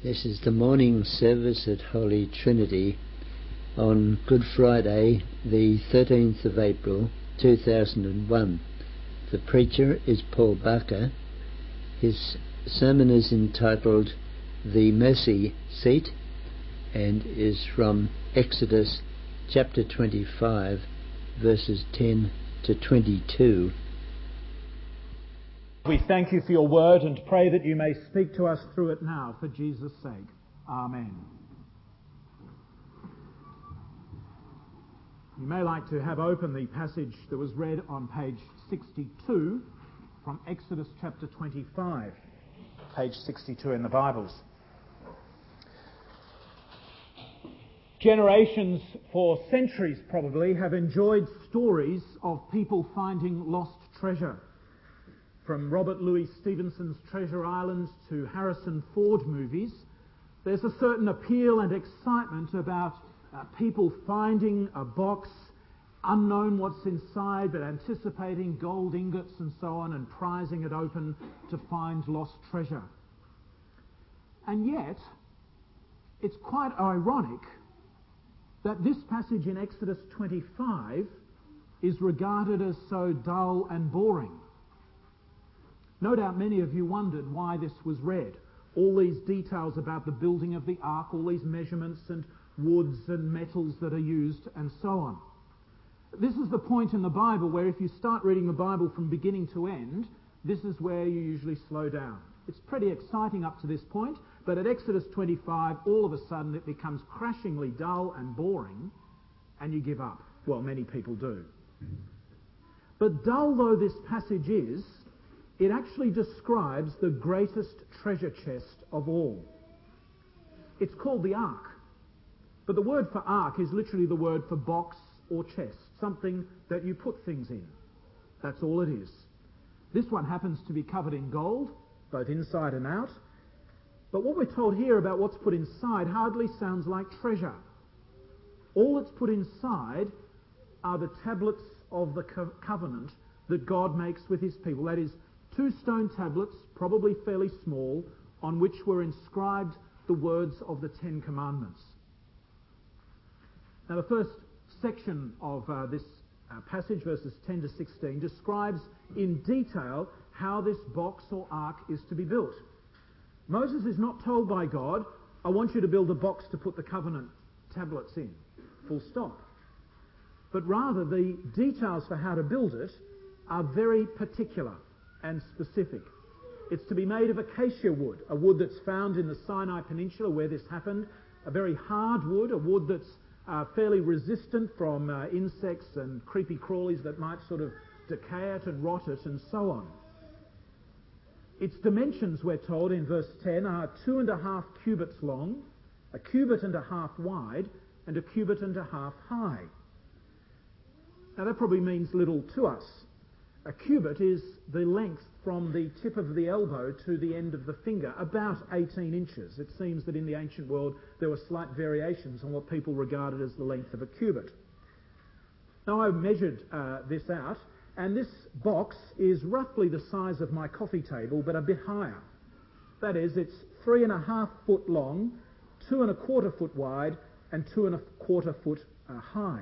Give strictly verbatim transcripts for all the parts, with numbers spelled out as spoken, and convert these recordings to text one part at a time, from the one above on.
This is the morning service at Holy Trinity on Good Friday, the thirteenth of April two thousand one. The preacher is Paul Barker. His sermon is entitled The Mercy Seat and is from Exodus chapter twenty-five, verses ten to twenty-two. We thank you for your word and pray that you may speak to us through it now for Jesus' sake. Amen. You may like to have open the passage that was read on page sixty-two from Exodus chapter twenty-five, page sixty-two in the Bibles. Generations, for centuries probably, have enjoyed stories of people finding lost treasure. From Robert Louis Stevenson's Treasure Island to Harrison Ford movies, there's a certain appeal and excitement about uh, people finding a box, unknown what's inside, but anticipating gold ingots and so on, and prizing it open to find lost treasure. And yet, it's quite ironic that this passage in Exodus twenty-five is regarded as so dull and boring. No doubt many of you wondered why this was read. All these details about the building of the ark, all these measurements and woods and metals that are used, and so on. This is the point in the Bible where if you start reading the Bible from beginning to end, this is where you usually slow down. It's pretty exciting up to this point, but at Exodus twenty-five, all of a sudden it becomes crashingly dull and boring, and you give up. Well, many people do. But dull though this passage is, it actually describes the greatest treasure chest of all. It's called the ark. But the word for ark is literally the word for box or chest, something that you put things in. That's all it is. This one happens to be covered in gold, both inside and out. But what we're told here about what's put inside hardly sounds like treasure. All that's put inside are the tablets of the co- covenant that God makes with his people. That is, two stone tablets, probably fairly small, on which were inscribed the words of the Ten Commandments. Now, the first section of uh, this uh, passage, verses ten to sixteen, describes in detail how this box or ark is to be built. Moses is not told by God, I want you to build a box to put the covenant tablets in, full stop. But rather, the details for how to build it are very particular and specific. It's to be made of acacia wood, a wood that's found in the Sinai Peninsula where this happened, a very hard wood, a wood that's uh, fairly resistant from uh, insects and creepy crawlies that might sort of decay it and rot it and so on. Its dimensions, we're told in verse ten, are two and a half cubits long, a cubit and a half wide, and a cubit and a half high. Now that probably means little to us. A cubit is the length from the tip of the elbow to the end of the finger, about eighteen inches. It seems that in the ancient world there were slight variations on what people regarded as the length of a cubit. Now I measured uh, this out, and this box is roughly the size of my coffee table, but a bit higher. That is, it's three and a half foot long, two and a quarter foot wide, and two and a quarter foot uh, high.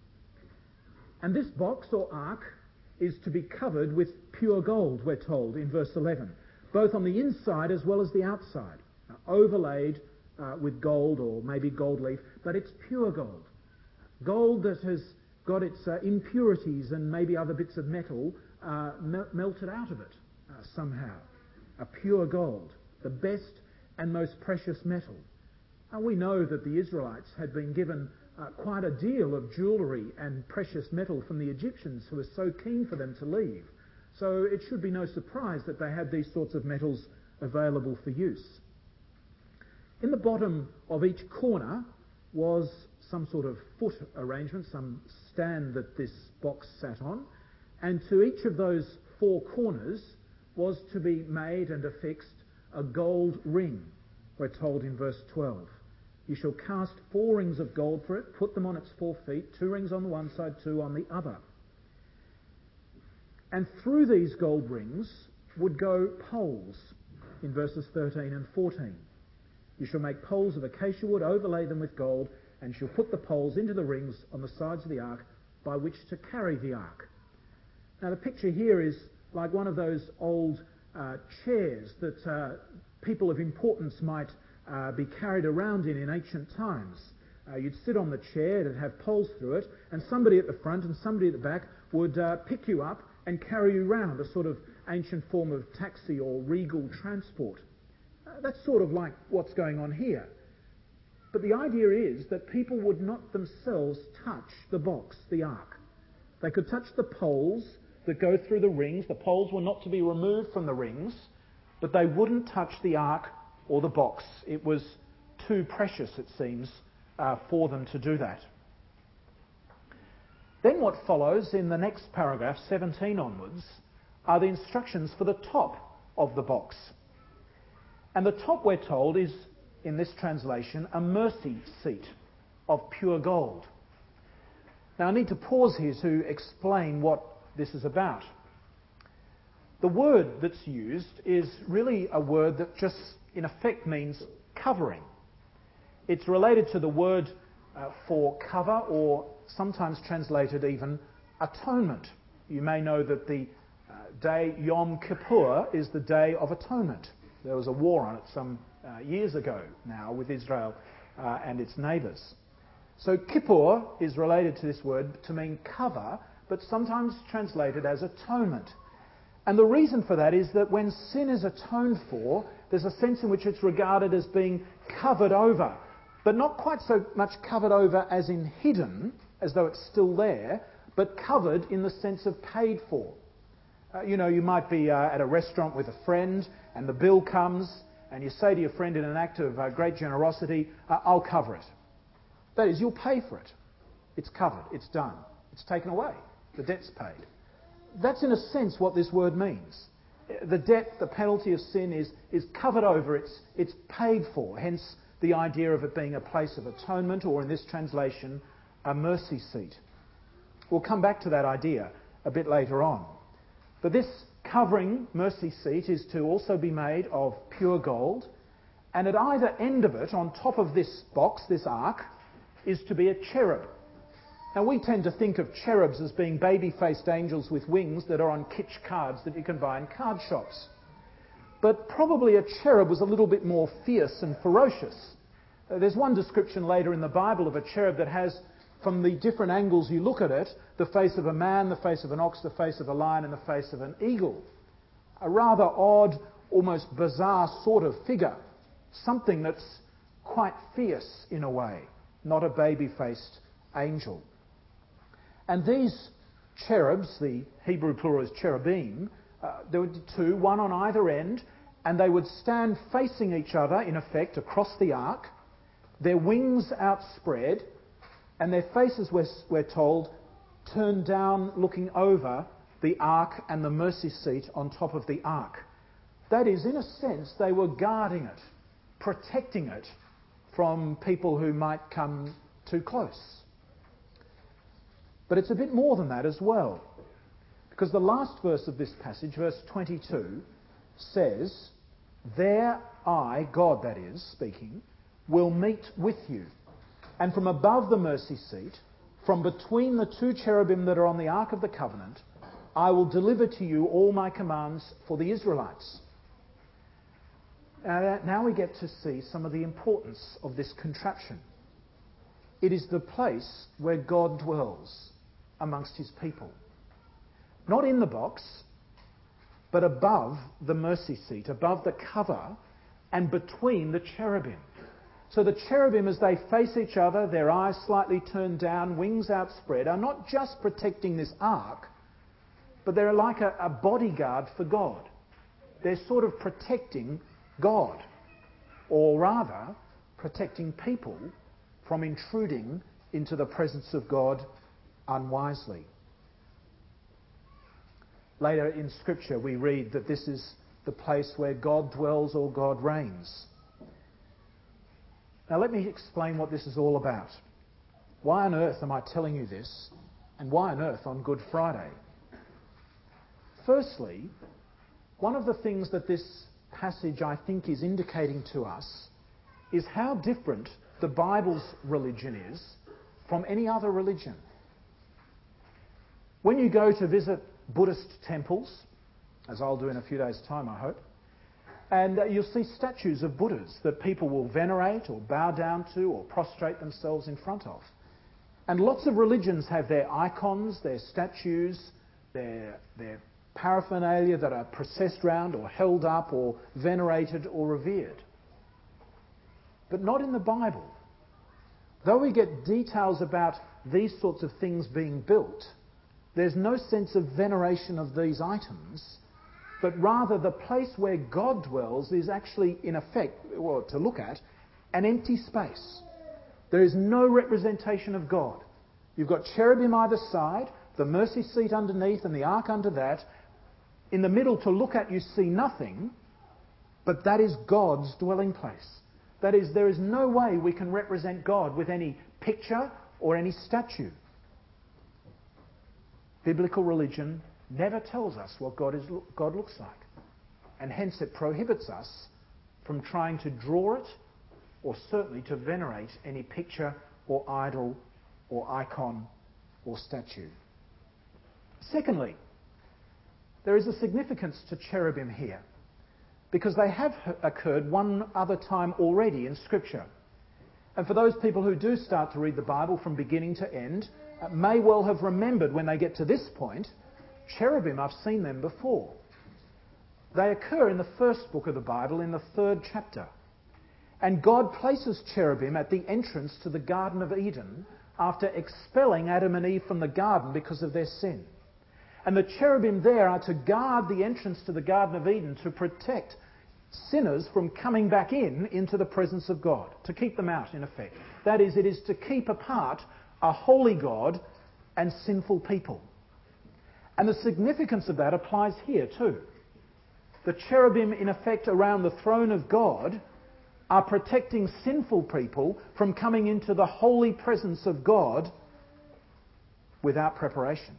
And this box or ark is to be covered with pure gold, we're told in verse eleven, both on the inside as well as the outside, uh, overlaid uh, with gold or maybe gold leaf, but it's pure gold. Gold that has got its uh, impurities and maybe other bits of metal uh, mel- melted out of it uh, somehow. A pure gold, the best and most precious metal. Now we know that the Israelites had been given Uh, quite a deal of jewellery and precious metal from the Egyptians who were so keen for them to leave. So it should be no surprise that they had these sorts of metals available for use. In the bottom of each corner was some sort of foot arrangement, some stand that this box sat on, and to each of those four corners was to be made and affixed a gold ring, we're told in verse twelve. You shall cast four rings of gold for it, put them on its four feet, two rings on the one side, two on the other. And through these gold rings would go poles in verses thirteen and fourteen. You shall make poles of acacia wood, overlay them with gold, and shall put the poles into the rings on the sides of the ark by which to carry the ark. Now the picture here is like one of those old uh, chairs that uh, people of importance might uh, be carried around in in ancient times. Uh, you'd sit on the chair, it'd have poles through it, and somebody at the front and somebody at the back would uh, pick you up and carry you round, a sort of ancient form of taxi or regal transport. Uh, that's sort of like what's going on here. But the idea is that people would not themselves touch the box, the ark. They could touch the poles that go through the rings. The poles were not to be removed from the rings, but they wouldn't touch the ark or the box. It was too precious, it seems, uh, for them to do that. Then what follows in the next paragraph, seventeen onwards, are the instructions for the top of the box. And the top, we're told, is, in this translation, a mercy seat of pure gold. Now I need to pause here to explain what this is about. The word that's used is really a word that just in effect means covering. It's related to the word uh, for cover, or sometimes translated even atonement. You may know that the uh, day Yom Kippur is the Day of Atonement. There was a war on it some uh, years ago now with Israel uh, and its neighbours. So Kippur is related to this word to mean cover, but sometimes translated as atonement. And the reason for that is that when sin is atoned for, there's a sense in which it's regarded as being covered over, but not quite so much covered over as in hidden, as though it's still there, but covered in the sense of paid for. Uh, you know, you might be uh, at a restaurant with a friend and the bill comes and you say to your friend in an act of uh, great generosity, uh, I'll cover it. That is, you'll pay for it. It's covered. It's done. It's taken away. The debt's paid. That's in a sense what this word means. The debt, the penalty of sin is, is covered over. It's, it's paid for. Hence the idea of it being a place of atonement, or in this translation, a mercy seat. We'll come back to that idea a bit later on. But this covering mercy seat is to also be made of pure gold, and at either end of it, on top of this box, this ark, is to be a cherub. Now we tend to think of cherubs as being baby-faced angels with wings that are on kitsch cards that you can buy in card shops. But probably a cherub was a little bit more fierce and ferocious. Uh, there's one description later in the Bible of a cherub that has, from the different angles you look at it, the face of a man, the face of an ox, the face of a lion, and the face of an eagle. A rather odd, almost bizarre sort of figure. Something that's quite fierce in a way, not a baby-faced angel. And these cherubs, the Hebrew plural is cherubim, uh, there were two, one on either end, and they would stand facing each other, in effect, across the ark, their wings outspread, and their faces, we're, we're told, turned down looking over the ark and the mercy seat on top of the ark. That is, in a sense, they were guarding it, protecting it from people who might come too close. But it's a bit more than that as well. Because the last verse of this passage, verse twenty-two, says, "There I," God that is, speaking, "will meet with you. And from above the mercy seat, from between the two cherubim that are on the Ark of the Covenant, I will deliver to you all my commands for the Israelites." Uh, now we get to see some of the importance of this contraption. It is the place where God dwells amongst his people. Not in the box, but above the mercy seat, above the cover, and between the cherubim. So the cherubim, as they face each other, their eyes slightly turned down, wings outspread, are not just protecting this ark, but they're like a, a bodyguard for God. They're sort of protecting God, or rather, protecting people from intruding into the presence of God unwisely. Later in Scripture we read that this is the place where God dwells or God reigns. Now let me explain what this is all about. Why on earth am I telling you this, and why on earth on Good Friday? Firstly, one of the things that this passage I think is indicating to us is how different the Bible's religion is from any other religion. When you go to visit Buddhist temples, as I'll do in a few days' time, I hope, and uh, you'll see statues of Buddhas that people will venerate or bow down to or prostrate themselves in front of. And lots of religions have their icons, their statues, their, their paraphernalia that are processed round or held up or venerated or revered. But not in the Bible. Though we get details about these sorts of things being built, there's no sense of veneration of these items, but rather the place where God dwells is actually, in effect, well, to look at, an empty space. There is no representation of God. You've got cherubim either side, the mercy seat underneath and the ark under that. In the middle, to look at, you see nothing, but that is God's dwelling place. That is, there is no way we can represent God with any picture or any statue. Biblical religion never tells us what God, is, God looks like, and hence it prohibits us from trying to draw it or certainly to venerate any picture or idol or icon or statue. Secondly, there is a significance to cherubim here, because they have occurred one other time already in Scripture. And for those people who do start to read the Bible from beginning to end, uh, may well have remembered when they get to this point, cherubim, I've seen them before. They occur in the first book of the Bible, in the third chapter. And God places cherubim at the entrance to the Garden of Eden after expelling Adam and Eve from the garden because of their sin. And the cherubim there are to guard the entrance to the Garden of Eden, to protect sinners from coming back in into the presence of God, to keep them out, in effect. That is, it is to keep apart a holy God and sinful people. And the significance of that applies here too. The cherubim, in effect, around the throne of God are protecting sinful people from coming into the holy presence of God without preparation.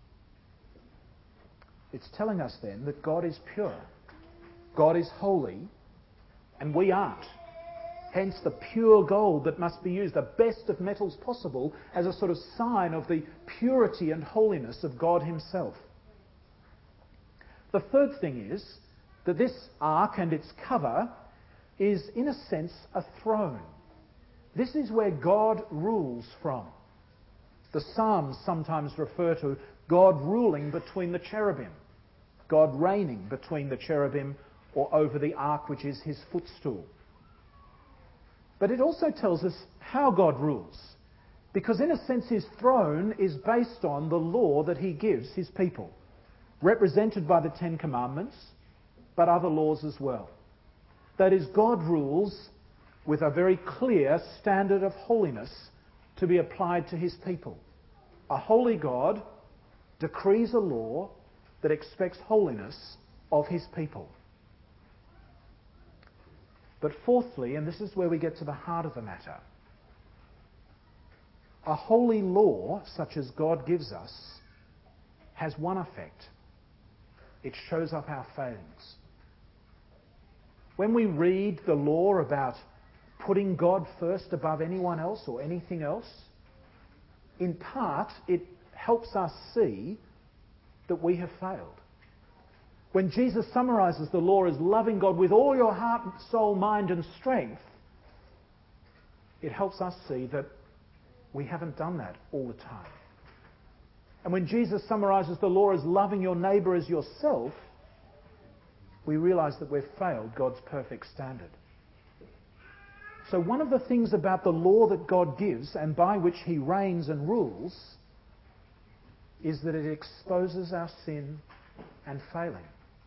It's telling us then that God is pure, God is holy, and we aren't. Hence the pure gold that must be used, the best of metals possible, as a sort of sign of the purity and holiness of God himself. The third thing is that this ark and its cover is, in a sense, a throne. This is where God rules from. The Psalms sometimes refer to God ruling between the cherubim, God reigning between the cherubim or over the ark, which is his footstool. But it also tells us how God rules, because in a sense his throne is based on the law that he gives his people, represented by the Ten Commandments, but other laws as well. That is, God rules with a very clear standard of holiness to be applied to his people. A holy God decrees a law that expects holiness of his people. But fourthly, and this is where we get to the heart of the matter, a holy law, such as God gives us, has one effect. It shows up our failings. When we read the law about putting God first above anyone else or anything else, in part it helps us see that we have failed. When Jesus summarises the law as loving God with all your heart, soul, mind and strength, it helps us see that we haven't done that all the time. And when Jesus summarises the law as loving your neighbour as yourself, we realise that we've failed God's perfect standard. So one of the things about the law that God gives and by which he reigns and rules is that it exposes our sin and failing.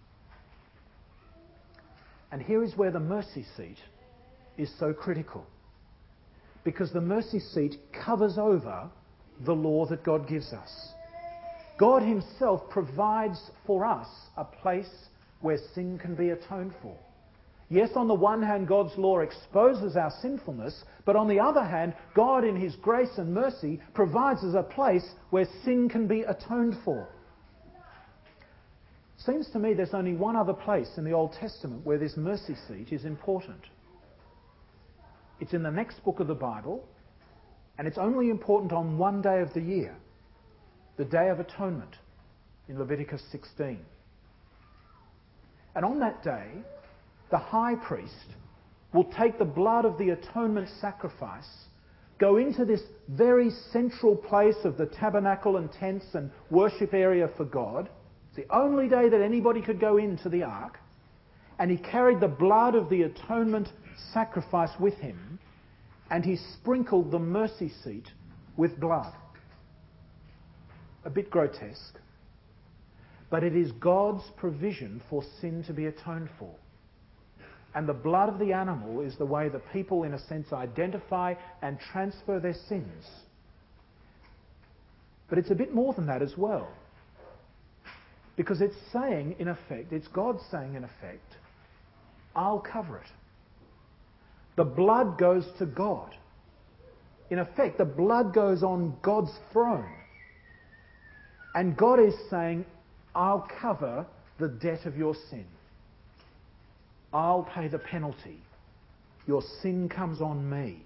And here is where the mercy seat is so critical, because the mercy seat covers over the law that God gives us. God himself provides for us a place where sin can be atoned for. Yes, on the one hand, God's law exposes our sinfulness, but on the other hand, God in his grace and mercy provides us a place where sin can be atoned for. Seems to me there's only one other place in the Old Testament where this mercy seat is important. It's in the next book of the Bible, and it's only important on one day of the year, the Day of Atonement in Leviticus sixteen. And on that day, the high priest will take the blood of the atonement sacrifice, go into this very central place of the tabernacle and tents and worship area for God. It's the only day that anybody could go into the ark. And he carried the blood of the atonement sacrifice with him, and he sprinkled the mercy seat with blood. A bit grotesque, but it is God's provision for sin to be atoned for. And the blood of the animal is the way that people, in a sense, identify and transfer their sins. But it's a bit more than that as well. Because it's saying, in effect, it's God saying, in effect, I'll cover it. The blood goes to God. In effect, the blood goes on God's throne. And God is saying, I'll cover the debt of your sin. I'll pay the penalty. Your sin comes on me.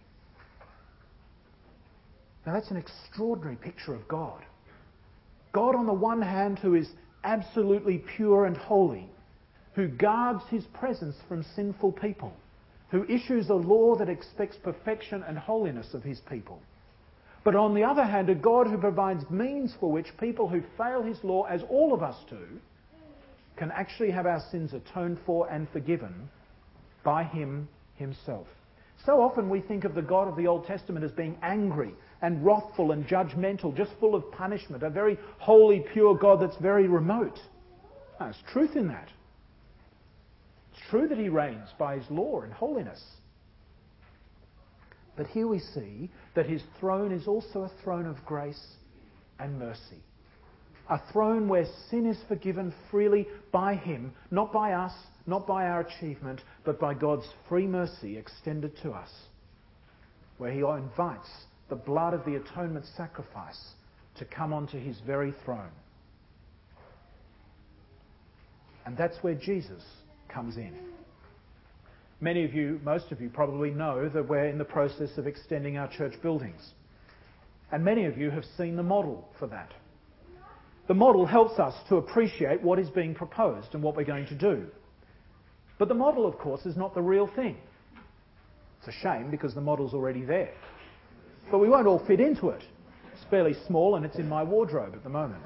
Now that's an extraordinary picture of God. God, on the one hand, who is absolutely pure and holy, who guards his presence from sinful people, who issues a law that expects perfection and holiness of his people. But on the other hand, a God who provides means for which people who fail his law, as all of us do, can actually have our sins atoned for and forgiven by him himself. So often we think of the God of the Old Testament as being angry and wrathful and judgmental, just full of punishment, a very holy, pure God that's very remote. No, there's truth in that. It's true that he reigns by his law and holiness. But here we see that his throne is also a throne of grace and mercy. A throne where sin is forgiven freely by him, not by us, not by our achievement, but by God's free mercy extended to us. Where he invites the blood of the atonement sacrifice to come onto his very throne. And that's where Jesus comes in. Many of you, most of you probably know that we're in the process of extending our church buildings. And many of you have seen the model for that. The model helps us to appreciate what is being proposed and what we're going to do. But the model, of course, is not the real thing. It's a shame because the model's already there. But we won't all fit into it. It's fairly small and it's in my wardrobe at the moment.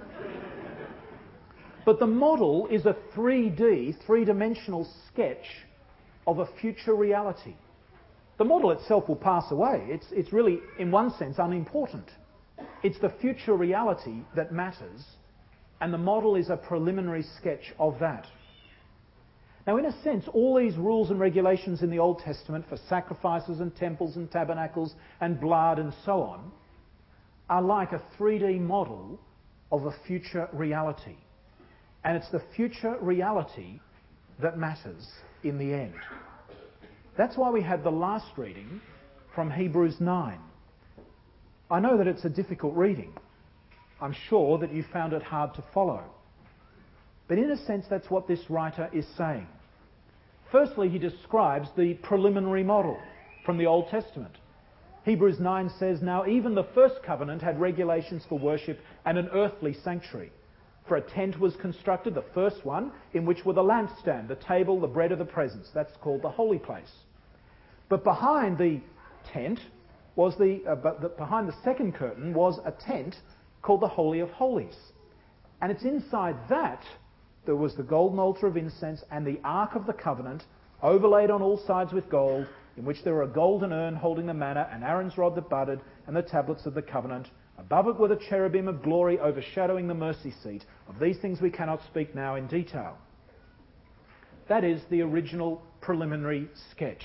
But the model is a three D, three-dimensional sketch of a future reality. The model itself will pass away. It's, it's really, in one sense, unimportant. It's the future reality that matters, and the model is a preliminary sketch of that. Now, in a sense, all these rules and regulations in the Old Testament for sacrifices and temples and tabernacles and blood and so on are like a three D model of a future reality. And it's the future reality that matters in the end. That's why we had the last reading from Hebrews nine. I know that it's a difficult reading. I'm sure that you found it hard to follow. But in a sense, that's what this writer is saying. Firstly, he describes the preliminary model from the Old Testament. Hebrews nine says, "Now even the first covenant had regulations for worship and an earthly sanctuary. For a tent was constructed, the first one, in which were the lampstand, the table, the bread of the presence." That's called the holy place. But behind the tent was the, uh, but the, behind the second curtain was a tent called the Holy of Holies. And it's inside that there was the golden altar of incense and the Ark of the Covenant, overlaid on all sides with gold, in which there were a golden urn holding the manna and Aaron's rod that budded and the tablets of the covenant. Above it were the cherubim of glory overshadowing the mercy seat. Of these things we cannot speak now in detail. That is the original preliminary sketch.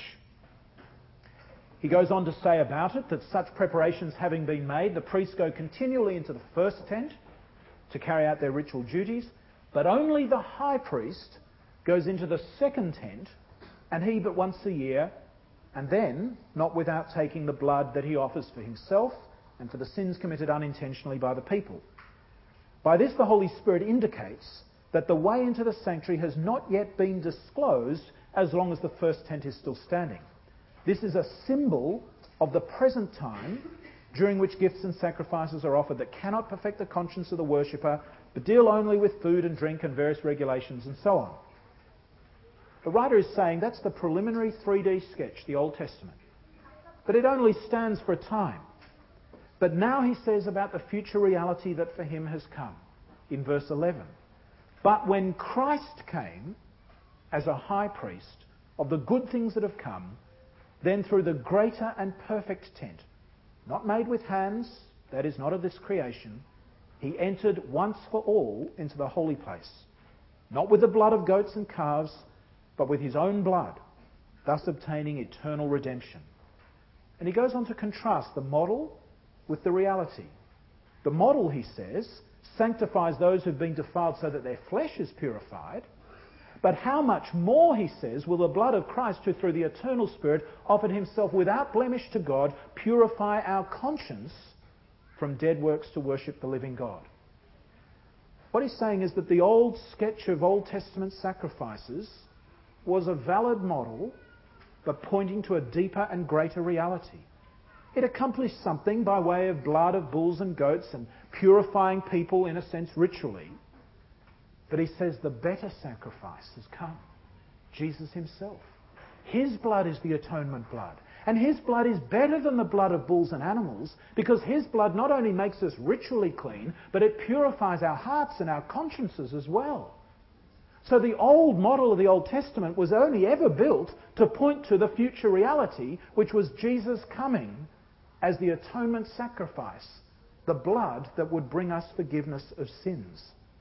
He goes on to say about it that such preparations having been made, the priests go continually into the first tent to carry out their ritual duties, but only the high priest goes into the second tent, and he but once a year, and then not without taking the blood that he offers for himself and for the sins committed unintentionally by the people. By this the Holy Spirit indicates that the way into the sanctuary has not yet been disclosed as long as the first tent is still standing. This is a symbol of the present time during which gifts and sacrifices are offered that cannot perfect the conscience of the worshipper, but deal only with food and drink and various regulations and so on. The writer is saying that's the preliminary three D sketch, the Old Testament. But it only stands for a time. But now he says about the future reality that for him has come in verse eleven. But when Christ came as a high priest of the good things that have come, then through the greater and perfect tent, not made with hands, that is not of this creation, he entered once for all into the holy place, not with the blood of goats and calves, but with his own blood, thus obtaining eternal redemption. And he goes on to contrast the model with the reality. The model, he says, sanctifies those who've been defiled so that their flesh is purified. But how much more, he says, will the blood of Christ, who through the eternal Spirit offered himself without blemish to God, purify our conscience from dead works to worship the living God? What he's saying is that the old sketch of Old Testament sacrifices was a valid model, but pointing to a deeper and greater reality. It accomplished something by way of blood of bulls and goats and purifying people, in a sense, ritually. But he says the better sacrifice has come. Jesus himself. His blood is the atonement blood. And his blood is better than the blood of bulls and animals, because his blood not only makes us ritually clean, but it purifies our hearts and our consciences as well. So the old model of the Old Testament was only ever built to point to the future reality, which was Jesus coming as the atonement sacrifice, the blood that would bring us forgiveness of sins.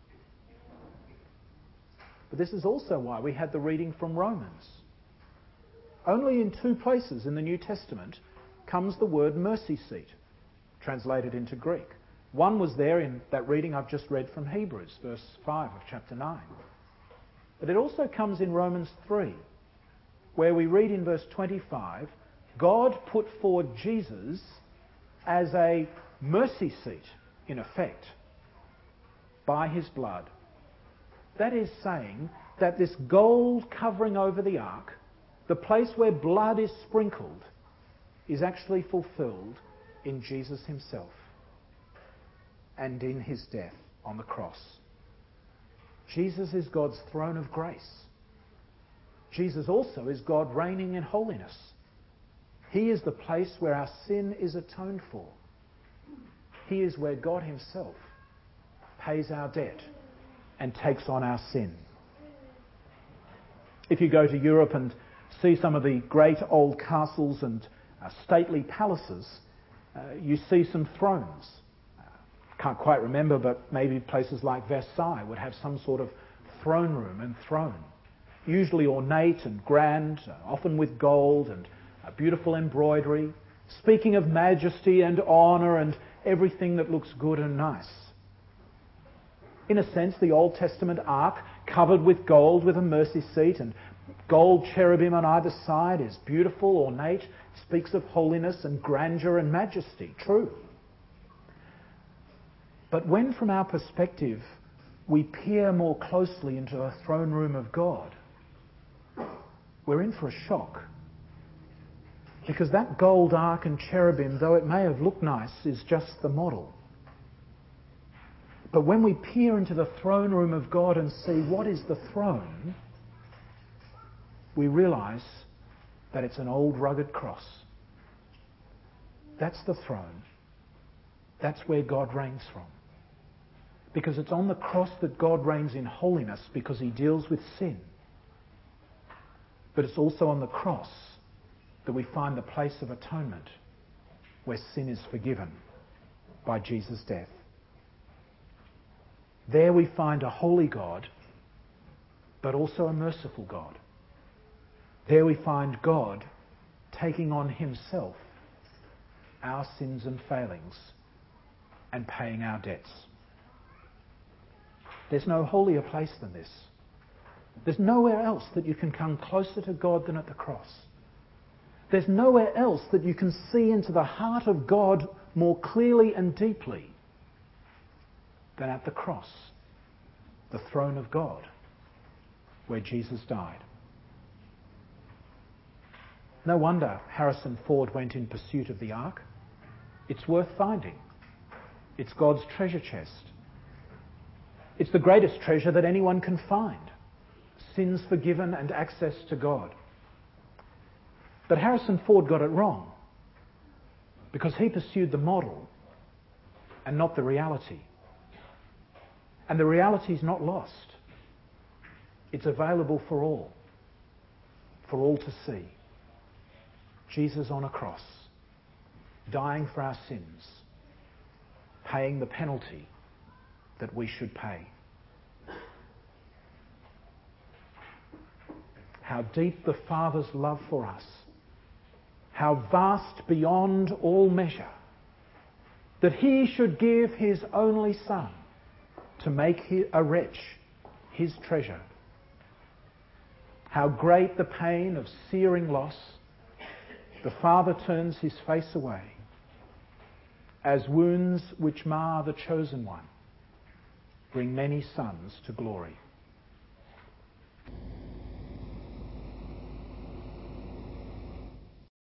But this is also why we had the reading from Romans. Only in two places in the New Testament comes the word mercy seat, translated into Greek. One was there in that reading I've just read from Hebrews, verse five of chapter nine. But it also comes in Romans three, where we read in verse twenty-five, God put forward Jesus as a mercy seat, in effect, by his blood. That is saying that this gold covering over the ark, the place where blood is sprinkled, is actually fulfilled in Jesus himself and in his death on the cross. Jesus is God's throne of grace. Jesus also is God reigning in holiness. He is the place where our sin is atoned for. He is where God himself pays our debt and takes on our sin. If you go to Europe and see some of the great old castles and uh, stately palaces, uh, you see some thrones. Uh, can't quite remember, but maybe places like Versailles would have some sort of throne room and throne. Usually ornate and grand, uh, often with gold and uh, beautiful embroidery, speaking of majesty and honour and everything that looks good and nice. In a sense, the Old Testament ark, covered with gold with a mercy seat and gold cherubim on either side, is beautiful, ornate, speaks of holiness and grandeur and majesty. True. But when from our perspective we peer more closely into the throne room of God, we're in for a shock. Because that gold ark and cherubim, though it may have looked nice, is just the model. But when we peer into the throne room of God and see what is the throne, we realise that it's an old rugged cross. That's the throne. That's where God reigns from. Because it's on the cross that God reigns in holiness, because he deals with sin. But it's also on the cross that we find the place of atonement, where sin is forgiven by Jesus' death. There we find a holy God, but also a merciful God. There we find God taking on himself our sins and failings and paying our debts. There's no holier place than this. There's nowhere else that you can come closer to God than at the cross. There's nowhere else that you can see into the heart of God more clearly and deeply than at the cross, the throne of God, where Jesus died. No wonder Harrison Ford went in pursuit of the ark. It's worth finding. It's God's treasure chest. It's the greatest treasure that anyone can find. Sins forgiven and access to God. But Harrison Ford got it wrong because he pursued the model and not the reality. And the reality is not lost. It's available for all, for all to see. Jesus on a cross, dying for our sins, paying the penalty that we should pay. How deep the Father's love for us, how vast beyond all measure, that he should give his only Son to make a wretch his treasure. How great the pain of searing loss, the Father turns his face away, as wounds which mar the chosen one bring many sons to glory.